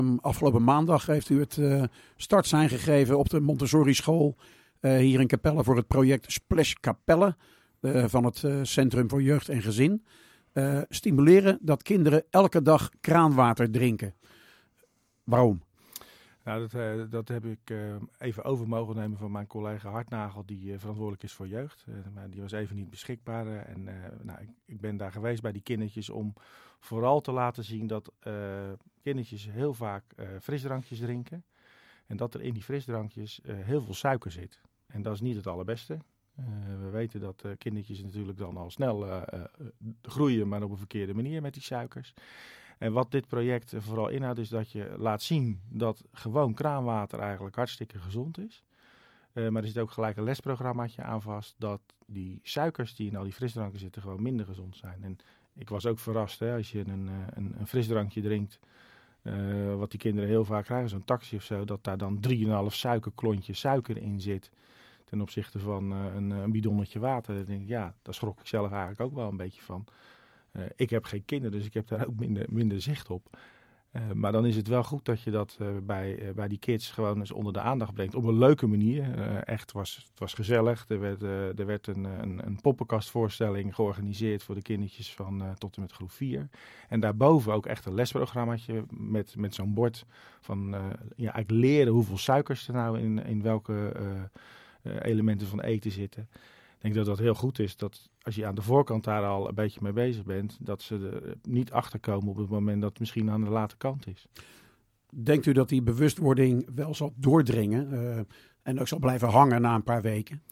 Afgelopen maandag heeft u het startsein gegeven op de Montessori school hier in Capelle voor het project Splash Capelle van het Centrum voor Jeugd en Gezin. Stimuleren dat kinderen elke dag kraanwater drinken. Waarom? Nou, dat heb ik even over mogen nemen van mijn collega Hartnagel, die verantwoordelijk is voor jeugd. Maar die was even niet beschikbaar. Ik ben daar geweest bij die kindertjes om vooral te laten zien dat kindertjes heel vaak frisdrankjes drinken. En dat er in die frisdrankjes heel veel suiker zit. En dat is niet het allerbeste. We weten dat kindertjes natuurlijk dan al snel groeien, maar op een verkeerde manier met die suikers. En wat dit project vooral inhoudt is dat je laat zien dat gewoon kraanwater eigenlijk hartstikke gezond is. Maar er zit ook gelijk een lesprogrammaatje aan vast dat die suikers die in al die frisdranken zitten gewoon minder gezond zijn. En ik was ook verrast als je een frisdrankje drinkt, wat die kinderen heel vaak krijgen, zo'n taxi of zo, dat daar dan 3,5 suikerklontjes suiker in zit ten opzichte van een bidonnetje water. Dan denk ik, ja, daar schrok ik zelf eigenlijk ook wel een beetje van. Ik heb geen kinderen, dus ik heb daar ook minder zicht op. Maar dan is het wel goed dat je dat bij die kids gewoon eens onder de aandacht brengt. Op een leuke manier. Het was gezellig. Er werd een poppenkastvoorstelling georganiseerd voor de kindertjes van tot en met groep 4. En daarboven ook echt een lesprogrammaatje met zo'n bord van eigenlijk leren hoeveel suikers er nou in welke elementen van eten zitten. Ik denk dat dat heel goed is, dat als je aan de voorkant daar al een beetje mee bezig bent, dat ze er niet achterkomen op het moment dat het misschien aan de late kant is. Denkt u dat die bewustwording wel zal doordringen en ook zal blijven hangen na een paar weken?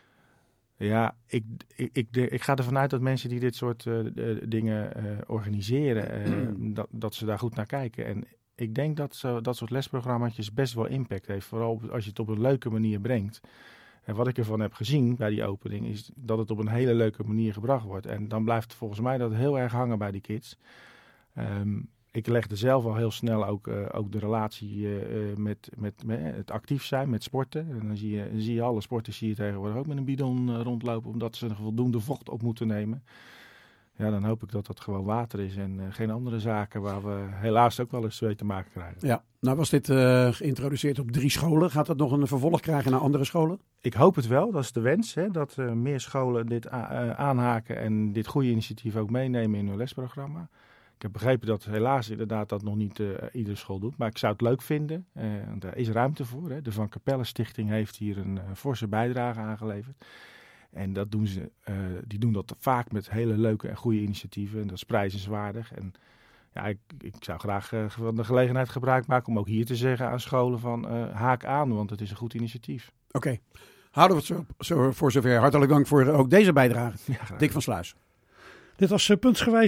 Ja, ik ga ervan uit dat mensen die dit soort dingen organiseren, dat ze daar goed naar kijken. En ik denk dat soort lesprogramma's best wel impact heeft, vooral als je het op een leuke manier brengt. En wat ik ervan heb gezien bij die opening is dat het op een hele leuke manier gebracht wordt. En dan blijft volgens mij dat heel erg hangen bij die kids. Ik legde zelf al heel snel ook de relatie met het actief zijn, met sporten. En dan zie je alle sporters tegenwoordig ook met een bidon rondlopen, omdat ze voldoende vocht op moeten nemen. Ja, dan hoop ik dat dat gewoon water is en geen andere zaken waar we helaas ook wel eens mee te maken krijgen. Ja, nou was dit geïntroduceerd op 3 scholen. Gaat dat nog een vervolg krijgen naar andere scholen? Ik hoop het wel, dat is de wens, dat meer scholen dit aanhaken en dit goede initiatief ook meenemen in hun lesprogramma. Ik heb begrepen dat helaas inderdaad dat nog niet iedere school doet, maar ik zou het leuk vinden. Daar is ruimte voor. De Van Capelle Stichting heeft hier een forse bijdrage aangeleverd. En dat doen ze, die doen dat vaak met hele leuke en goede initiatieven. En dat is prijzenswaardig. En ja, ik zou graag van de gelegenheid gebruik maken om ook hier te zeggen aan scholen van haak aan, want het is een goed initiatief. Oké. Houden we het zo voor zover. Hartelijk dank voor ook deze bijdrage. Ja, Dick van Sluis. Dit was puntsgewijs